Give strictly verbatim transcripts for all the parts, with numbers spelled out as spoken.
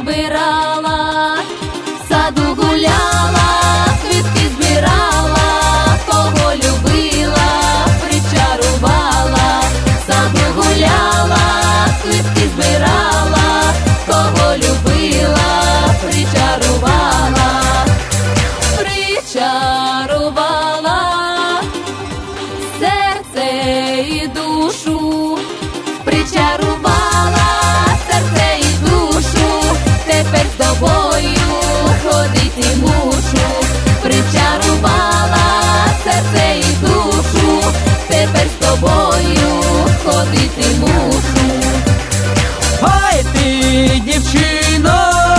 збирала, в саду гуляла, квітки збирала, кого любила, причарувала, в саду гуляла, квітки збирала, кого любила, причарувала, причарувала серце і душу, причарувала серце і душу, тепер з тобою ходити мушу, причарувала серце і душу, тепер з тобою ходити мушу. Ой ти, дівчино,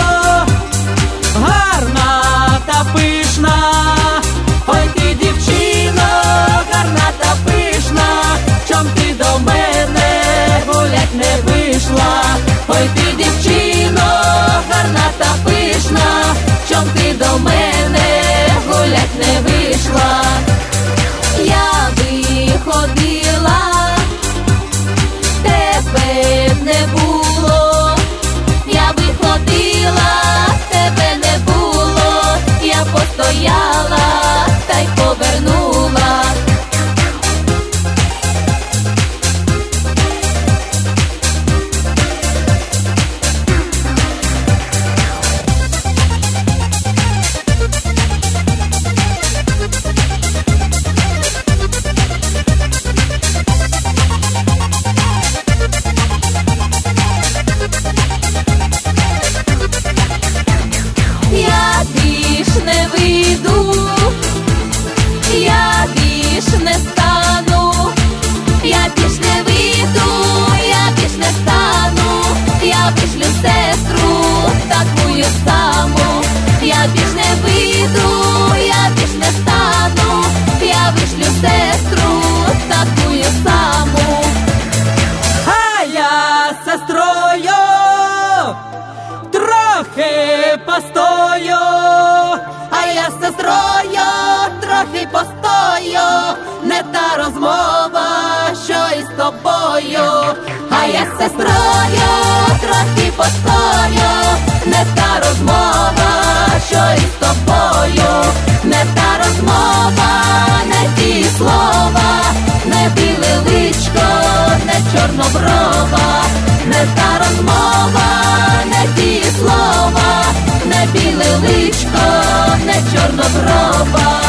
гарна та пишна, ой ти, дівчино, гарна та пишна, чом ти до мене гулять не вийшла? Ой ти, дівчино, гарна та пишна, чом ти до мене гулять не вийшла? Я виходила, тебе не було, я виходила, тебе не було, я постояла та й повернула. Я більш не вийду, я більш не стану, я більш не вийду, я більш не стану, я вишлю сестру такую саму, я більш не вийду, я більш не стану, я вишлю сестру такую саму. А я з сестрою трохи постою, А я з сестрою трохи постою, не та розмова, що із тобою. А я з сестрою трохи постою, не та розмова, що із тобою. Не та розмова, не ті слова, не біле личко, не чорноброва. Не та розмова, не ті слова, не біле личко, не чорноброва.